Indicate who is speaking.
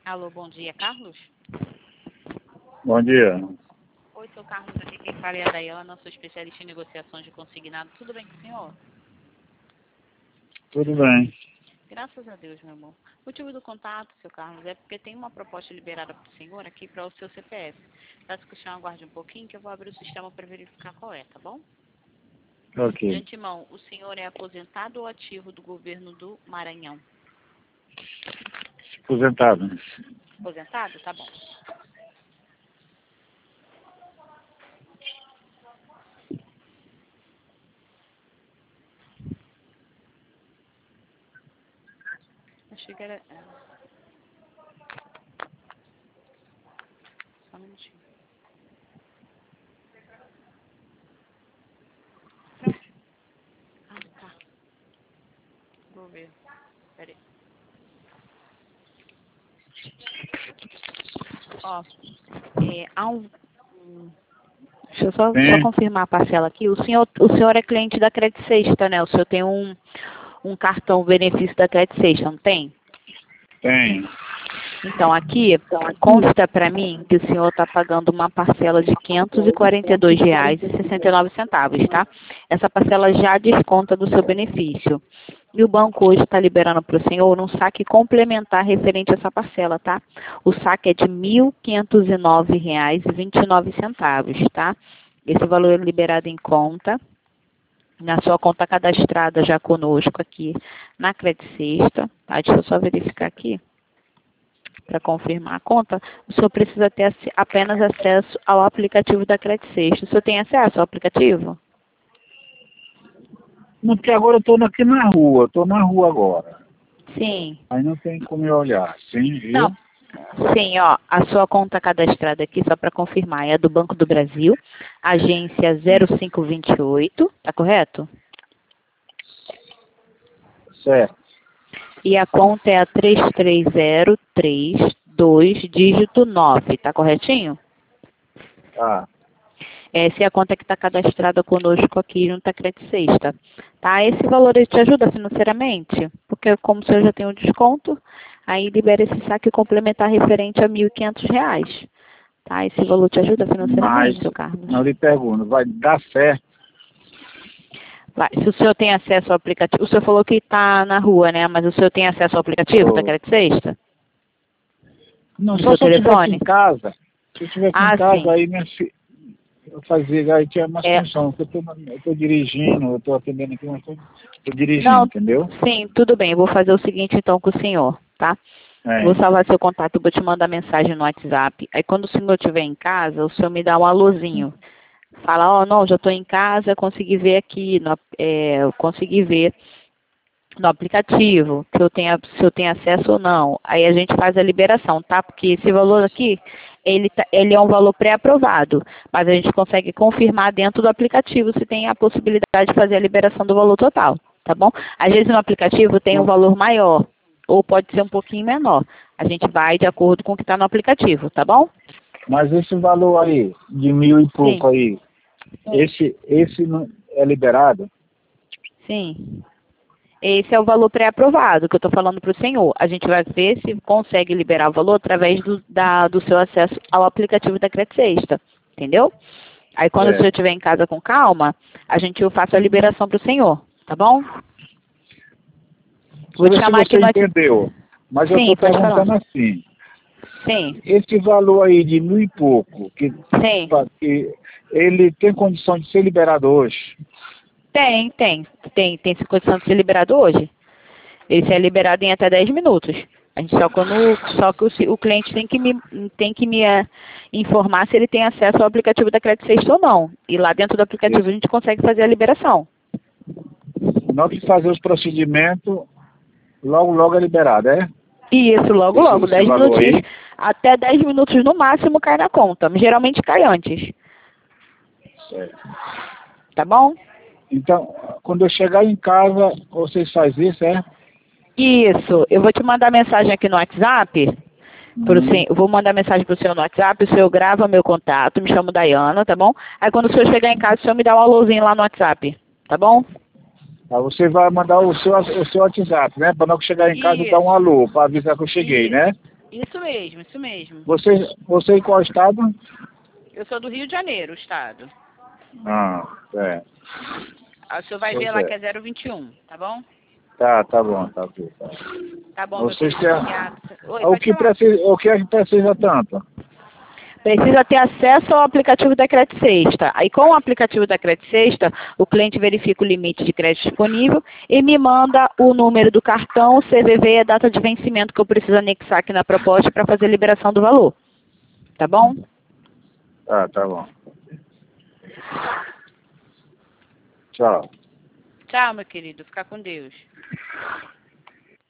Speaker 1: Alô, bom dia, Carlos?
Speaker 2: Bom dia.
Speaker 1: Oi, sou Carlos, aqui quem fala é a Dayana, sou especialista em negociações de consignado. Tudo bem com o senhor?
Speaker 2: Tudo bem.
Speaker 1: Graças a Deus, meu amor. O motivo do contato, seu Carlos, é porque tem uma proposta liberada para o senhor aqui para o seu CPF. Peço que o senhor aguarde um pouquinho que eu vou abrir o sistema para verificar qual é, tá bom? De
Speaker 2: Ok.
Speaker 1: antemão, o senhor é aposentado ou ativo do governo do Maranhão?
Speaker 2: Aposentado.
Speaker 1: Aposentado? Tá bom. Achei que era... Só um minutinho. Ah, tá. Vou ver. Peraí. Ó, deixa eu só
Speaker 2: Sim,
Speaker 1: confirmar a parcela aqui. O senhor é cliente da Credit Sexta, né? O senhor tem um cartão benefício da Credit Sexta, não tem?
Speaker 2: tem.
Speaker 1: Então, aqui consta para mim que o senhor está pagando uma parcela de R$ 542,69, tá? Essa parcela já desconta do seu benefício. E o banco hoje está liberando para o senhor um saque complementar referente a essa parcela, tá? O saque é de R$ 1.509,29, tá? Esse valor é liberado em conta, na sua conta cadastrada já conosco aqui na Credit Sexta, tá? Deixa eu só verificar aqui. Para confirmar a conta, o senhor precisa ter apenas acesso ao aplicativo da Credit Sexta. O senhor tem acesso ao aplicativo?
Speaker 2: Não, porque agora eu estou aqui na rua. Estou na rua agora.
Speaker 1: Sim.
Speaker 2: Aí não tem como eu olhar. Sim, viu?
Speaker 1: Não. Sim, ó, a sua conta cadastrada aqui, só para confirmar, é do Banco do Brasil, agência 0528, tá correto?
Speaker 2: Certo.
Speaker 1: E a conta é a 33032, dígito 9, tá corretinho?
Speaker 2: Tá.
Speaker 1: Essa é a conta que está cadastrada conosco aqui junto à Credit Sexta. Tá? Esse valor ele te ajuda financeiramente? Porque como o senhor já tem um desconto, aí libera esse saque complementar referente a R$ 1.500. Tá? Esse valor te ajuda financeiramente,
Speaker 2: Mas,
Speaker 1: seu Carlos?
Speaker 2: não lhe pergunto, vai dar certo?
Speaker 1: Vai. Se o senhor tem acesso ao aplicativo, o senhor falou que está na rua, né? Mas o senhor tem acesso ao aplicativo da Credit Sexta?
Speaker 2: Não,
Speaker 1: No
Speaker 2: só
Speaker 1: seu
Speaker 2: se eu estivesse
Speaker 1: telefone?
Speaker 2: em casa. Se eu estivesse em casa,
Speaker 1: Sim.
Speaker 2: aí minha filha... Eu fazia, aí tinha mais
Speaker 1: É,
Speaker 2: função, porque eu tô dirigindo, eu estou atendendo aqui, mas estou dirigindo,
Speaker 1: não,
Speaker 2: entendeu?
Speaker 1: sim, tudo bem. Eu vou fazer o seguinte então com o senhor, tá? Vou
Speaker 2: É.
Speaker 1: salvar seu contato, vou te mandar mensagem no WhatsApp. Aí quando o senhor estiver em casa, o senhor me dá um alôzinho. Fala, ó, não, já estou em casa, consegui ver aqui, eu consegui ver no aplicativo se eu tenho acesso ou não. Aí a gente faz a liberação, tá? Porque esse valor aqui, ele é um valor pré-aprovado, mas a gente consegue confirmar dentro do aplicativo se tem a possibilidade de fazer a liberação do valor total, tá bom? Às vezes no aplicativo tem um valor maior, ou pode ser um pouquinho menor. A gente vai de acordo com o que está no aplicativo, tá bom?
Speaker 2: Mas esse valor aí, de 1.000 e
Speaker 1: Sim,
Speaker 2: pouco aí, esse não é liberado?
Speaker 1: sim. Esse é o valor pré-aprovado que eu estou falando para o senhor. A gente vai ver se consegue liberar o valor através do seu acesso ao aplicativo da Credit Sexta, entendeu? Aí quando o senhor estiver em casa com calma, a gente faz a liberação para o senhor, tá bom? Vou te
Speaker 2: Deixa eu
Speaker 1: chamar
Speaker 2: ver se
Speaker 1: aqui
Speaker 2: você
Speaker 1: no...
Speaker 2: entendeu. Mas eu
Speaker 1: Sim,
Speaker 2: estou
Speaker 1: pode falar.
Speaker 2: perguntando assim,
Speaker 1: Sim,
Speaker 2: esse valor aí de 1.000 e pouco,
Speaker 1: sim.
Speaker 2: que ele tem condição de ser liberado hoje?
Speaker 1: Tem condição de ser liberado hoje. Ele é liberado em até 10 minutos. A gente só que o cliente tem que me informar se ele tem acesso ao aplicativo da Credit Sexta ou não. E lá dentro do aplicativo a gente consegue fazer a liberação.
Speaker 2: Na hora de fazer os procedimentos, logo é liberado, é?
Speaker 1: E isso, logo,
Speaker 2: Esse,
Speaker 1: logo,
Speaker 2: esse
Speaker 1: 10
Speaker 2: valor
Speaker 1: minutinhos,
Speaker 2: aí?
Speaker 1: até 10 minutos no máximo cai na conta. Geralmente cai antes,
Speaker 2: Certo.
Speaker 1: tá bom?
Speaker 2: Então, quando eu chegar em casa, vocês fazem isso, é?
Speaker 1: Isso, eu vou te mandar mensagem aqui no WhatsApp. Eu vou mandar mensagem pro senhor no WhatsApp, o senhor grava meu contato, me chamo Dayana, tá bom? Aí quando o senhor chegar em casa, o senhor me dá um alôzinho lá no WhatsApp, tá bom?
Speaker 2: Aí você vai mandar o seu WhatsApp, né? Para não chegar em casa dar um
Speaker 1: Isso,
Speaker 2: alô, para avisar que eu cheguei,
Speaker 1: isso.
Speaker 2: né?
Speaker 1: Isso mesmo, isso mesmo.
Speaker 2: Você em qual estado?
Speaker 1: Eu sou do Rio de Janeiro, o estado.
Speaker 2: Ah, é.
Speaker 1: Aí o senhor vai
Speaker 2: Pois
Speaker 1: ver lá
Speaker 2: é.
Speaker 1: que é 021, tá bom?
Speaker 2: Tá bom, tá ok. Tá.
Speaker 1: Tá bom, meu
Speaker 2: Vocês
Speaker 1: querido,
Speaker 2: têm...
Speaker 1: obrigado. Oi,
Speaker 2: O
Speaker 1: pode
Speaker 2: que
Speaker 1: falar.
Speaker 2: precisa, o que é que precisa tanto?
Speaker 1: Precisa ter acesso ao aplicativo da Crédito Sexta. Aí, com o aplicativo da Crédito Sexta, o cliente verifica o limite de crédito disponível e me manda o número do cartão, o CVV e a data de vencimento que eu preciso anexar aqui na proposta para fazer a liberação do valor. Tá bom?
Speaker 2: Tá bom. Tchau.
Speaker 1: Tchau, meu querido. Fica com Deus.